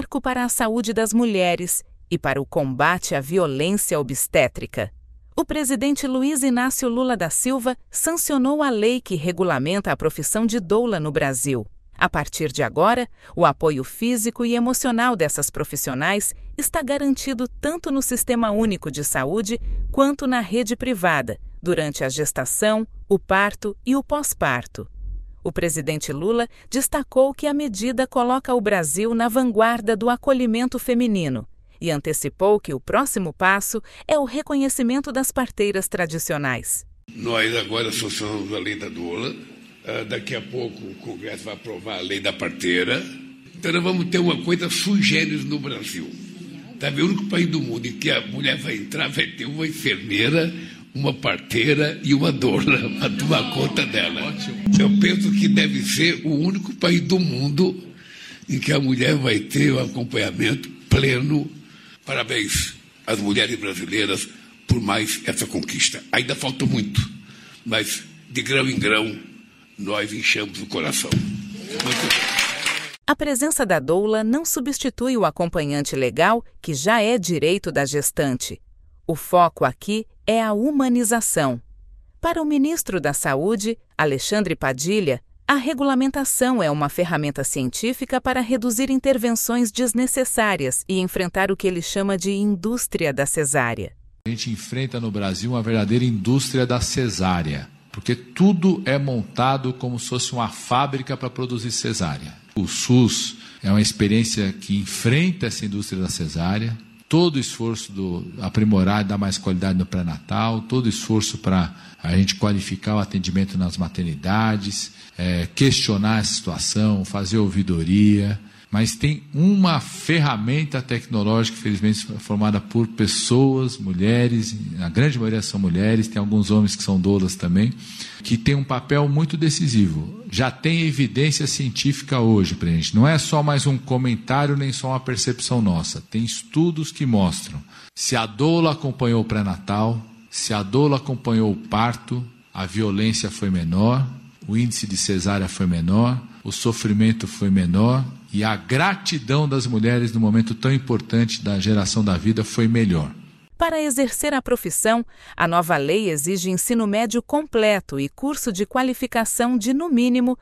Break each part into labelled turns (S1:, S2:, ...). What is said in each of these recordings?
S1: marco para a saúde das mulheres e para o combate à violência obstétrica. O presidente Luiz Inácio Lula da Silva sancionou a lei que regulamenta a profissão de doula no Brasil. A partir de agora, o apoio físico e emocional dessas profissionais está garantido tanto no Sistema Único de Saúde quanto na rede privada, durante a gestação, o parto e o pós-parto. O presidente Lula destacou que a medida coloca o Brasil na vanguarda do acolhimento feminino e antecipou que o próximo passo é o reconhecimento das parteiras tradicionais.
S2: Nós agora sancionamos a lei da doula. Daqui a pouco o Congresso vai aprovar a lei da parteira. Então nós vamos ter uma coisa sui generis no Brasil. Tá vendo? O único país do mundo em que a mulher vai entrar, vai ter uma enfermeira, uma parteira e uma doula para tomar conta dela. Eu penso que deve ser o único país do mundo em que a mulher vai ter um acompanhamento pleno. Parabéns às mulheres brasileiras por mais essa conquista. Ainda falta muito, mas de grão em grão nós inchamos o coração. Muito bem.
S1: A presença da doula não substitui o acompanhante legal, que já é direito da gestante. O foco aqui é a humanização. Para o ministro da Saúde, Alexandre Padilha, a regulamentação é uma ferramenta científica para reduzir intervenções desnecessárias e enfrentar o que ele chama de indústria da cesárea.
S3: A gente enfrenta no Brasil uma verdadeira indústria da cesárea, porque tudo é montado como se fosse uma fábrica para produzir cesárea. O SUS é uma experiência que enfrenta essa indústria da cesárea, todo o esforço do aprimorar e dar mais qualidade no pré-natal, todo o esforço para a gente qualificar o atendimento nas maternidades, questionar a situação, fazer ouvidoria, mas tem uma ferramenta tecnológica, felizmente formada por pessoas, mulheres, a grande maioria são mulheres, tem alguns homens que são doulas também, que tem um papel muito decisivo. Já tem evidência científica hoje para a gente, não é só mais um comentário nem só uma percepção nossa, tem estudos que mostram se a doula acompanhou o pré-natal, se a doula acompanhou o parto, a violência foi menor, o índice de cesárea foi menor, o sofrimento foi menor e a gratidão das mulheres no momento tão importante da geração da vida foi melhor.
S1: Para exercer a profissão, a nova lei exige ensino médio completo e curso de qualificação de, no mínimo,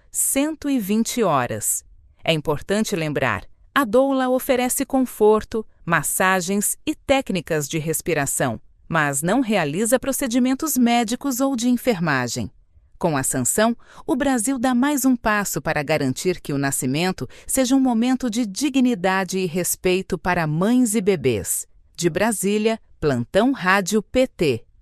S1: 120 horas. É importante lembrar, a doula oferece conforto, massagens e técnicas de respiração, mas não realiza procedimentos médicos ou de enfermagem. Com a sanção, o Brasil dá mais um passo para garantir que o nascimento seja um momento de dignidade e respeito para mães e bebês. De Brasília, Plantão Rádio PT.